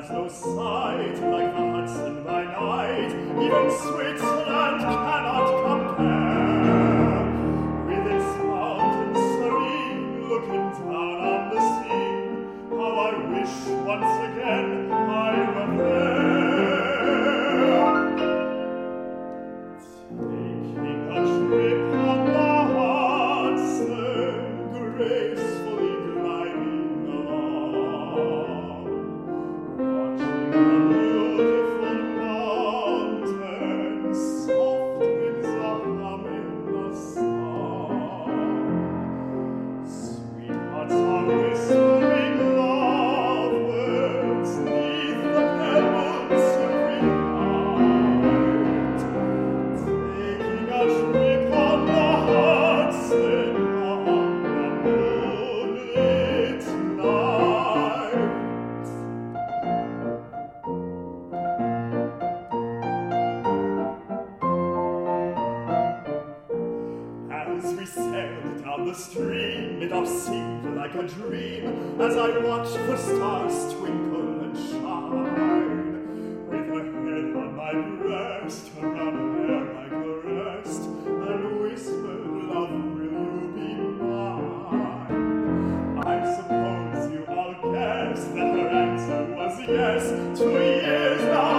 no sight like the Hudson by night. Even Switzerland cannot compare with its mountains serene, looking down on the sea. How I wish once again I were there, taking a trip on the Hudson, gracefully gliding along, watching the beautiful mountains, soft winds are humming a song, sweethearts are whispering love words 'neath the pebbles' serene light, taking a trip on the Hudson on a moonlit night. As we sailed down the stream, it all seemed like a dream, as I watched the stars twinkle and shine. With her head on my breast, her brown hair like the rest, and whispered, "Love, will you be mine?" I suppose you all guessed that her answer was yes. 2 years now